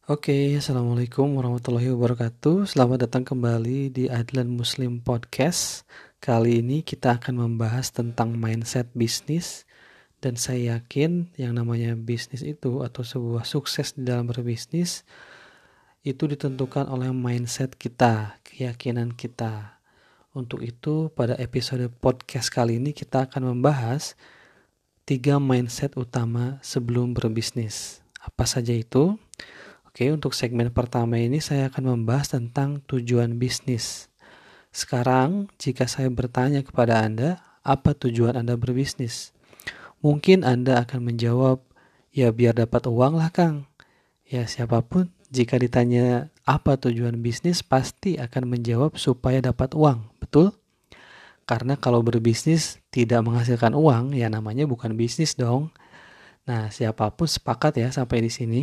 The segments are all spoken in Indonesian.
Assalamualaikum warahmatullahi wabarakatuh. Selamat datang kembali di Adlan Muslim Podcast. Kali ini kita akan membahas tentang mindset bisnis. Dan saya yakin yang namanya bisnis itu atau sebuah sukses di dalam berbisnis itu ditentukan oleh mindset kita, keyakinan kita. Untuk itu pada episode podcast kali ini kita akan membahas 3 mindset utama sebelum berbisnis. Apa saja itu? Oke, untuk segmen pertama ini saya akan membahas tentang tujuan bisnis. Sekarang, jika saya bertanya kepada Anda, apa tujuan Anda berbisnis? Mungkin Anda akan menjawab, ya biar dapat uang lah Kang. Ya siapapun, jika ditanya apa tujuan bisnis, pasti akan menjawab supaya dapat uang, betul? Karena kalau berbisnis tidak menghasilkan uang, ya namanya bukan bisnis dong. Nah, siapapun sepakat ya sampai di sini.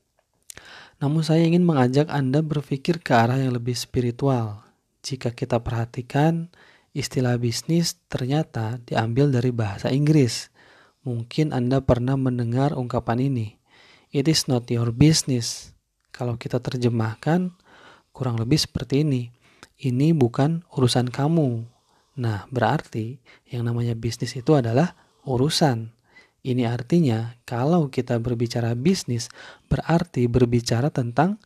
Namun saya ingin mengajak Anda berpikir ke arah yang lebih spiritual. Jika kita perhatikan, istilah bisnis ternyata diambil dari bahasa Inggris. Mungkin Anda pernah mendengar ungkapan ini. It is not your business. Kalau kita terjemahkan, kurang lebih seperti ini. Ini bukan urusan kamu. Nah, berarti yang namanya bisnis itu adalah urusan. Ini artinya kalau kita berbicara bisnis berarti berbicara tentang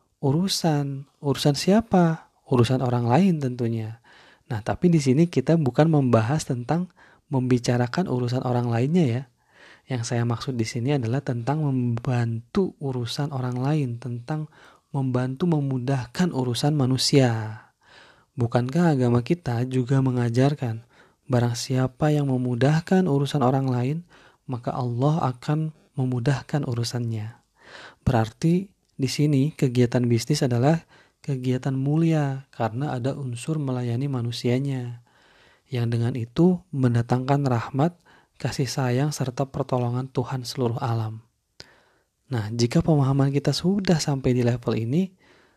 urusan. Urusan siapa? Urusan orang lain tentunya. Nah, tapi di sini kita bukan membahas tentang membicarakan urusan orang lainnya ya. Yang saya maksud di sini adalah tentang membantu urusan orang lain, tentang membantu memudahkan urusan manusia. Bukankah agama kita juga mengajarkan barang siapa yang memudahkan urusan orang lain, maka Allah akan memudahkan urusannya. Berarti di sini kegiatan bisnis adalah kegiatan mulia karena ada unsur melayani manusianya. Yang dengan itu mendatangkan rahmat, kasih sayang serta pertolongan Tuhan seluruh alam. Nah, jika pemahaman kita sudah sampai di level ini,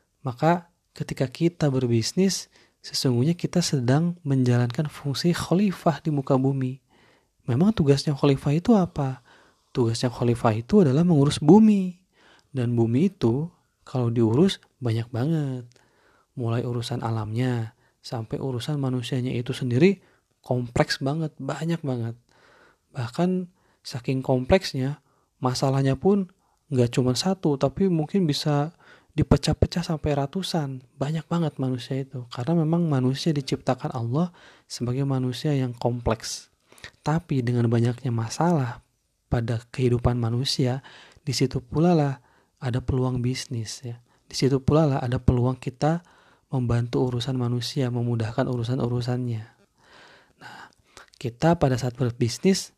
maka ketika kita berbisnis, sesungguhnya kita sedang menjalankan fungsi khalifah di muka bumi. Memang tugasnya khalifah itu apa? Tugasnya khalifah itu adalah mengurus bumi. Dan bumi itu kalau diurus banyak banget. Mulai urusan alamnya sampai urusan manusianya itu sendiri kompleks banget, banyak banget. Bahkan saking kompleksnya, masalahnya pun nggak cuma satu, tapi mungkin bisa dipecah-pecah sampai ratusan. Banyak banget manusia itu. Karena memang manusia diciptakan Allah sebagai manusia yang kompleks. Tapi dengan banyaknya masalah pada kehidupan manusia, di situ pula lah ada peluang bisnis ya. Di situ pula lah ada peluang kita membantu urusan manusia, memudahkan urusan-urusannya. Nah, kita pada saat berbisnis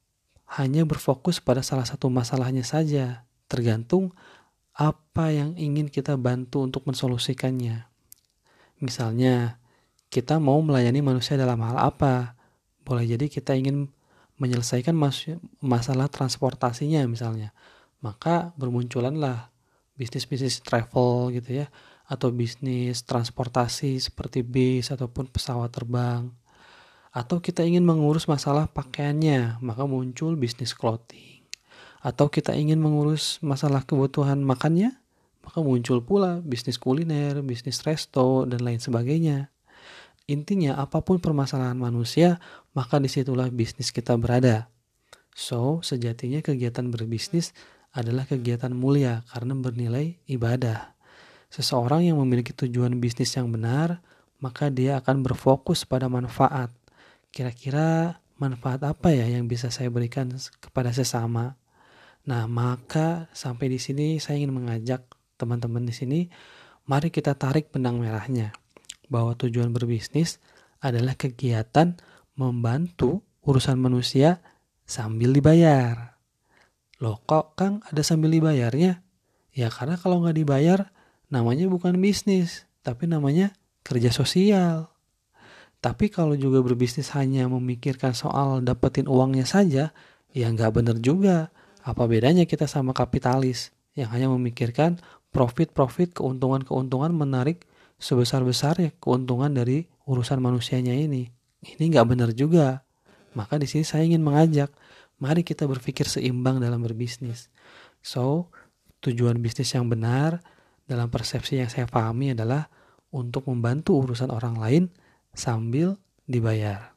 hanya berfokus pada salah satu masalahnya saja, tergantung apa yang ingin kita bantu untuk mensolusikannya. Misalnya, kita mau melayani manusia dalam hal apa? Boleh jadi kita ingin menyelesaikan masalah transportasinya misalnya. Maka bermunculanlah bisnis-bisnis travel gitu ya, atau bisnis transportasi seperti bis ataupun pesawat terbang. Atau kita ingin mengurus masalah pakaiannya, maka muncul bisnis clothing. Atau kita ingin mengurus masalah kebutuhan makannya, maka muncul pula bisnis kuliner, bisnis resto, dan lain sebagainya. Intinya apapun permasalahan manusia, maka disitulah bisnis kita berada. So, sejatinya kegiatan berbisnis adalah kegiatan mulia karena bernilai ibadah. Seseorang yang memiliki tujuan bisnis yang benar, maka dia akan berfokus pada manfaat. Kira-kira manfaat apa ya yang bisa saya berikan kepada sesama? Nah, maka sampai di sini saya ingin mengajak teman-teman di sini, mari kita tarik benang merahnya. Bahwa tujuan berbisnis adalah kegiatan membantu urusan manusia sambil dibayar. Loh kok Kang ada sambil dibayarnya? Ya karena kalau nggak dibayar namanya bukan bisnis, tapi namanya kerja sosial. Tapi kalau juga berbisnis hanya memikirkan soal dapetin uangnya saja, ya nggak bener juga. Apa bedanya kita sama kapitalis yang hanya memikirkan profit-profit, keuntungan-keuntungan menarik sebesar-besarnya keuntungan dari urusan manusianya ini. Ini nggak benar juga. Maka di sini saya ingin mengajak, mari kita berpikir seimbang dalam berbisnis. So, Tujuan bisnis yang benar dalam persepsi yang saya pahami adalah untuk membantu urusan orang lain sambil dibayar.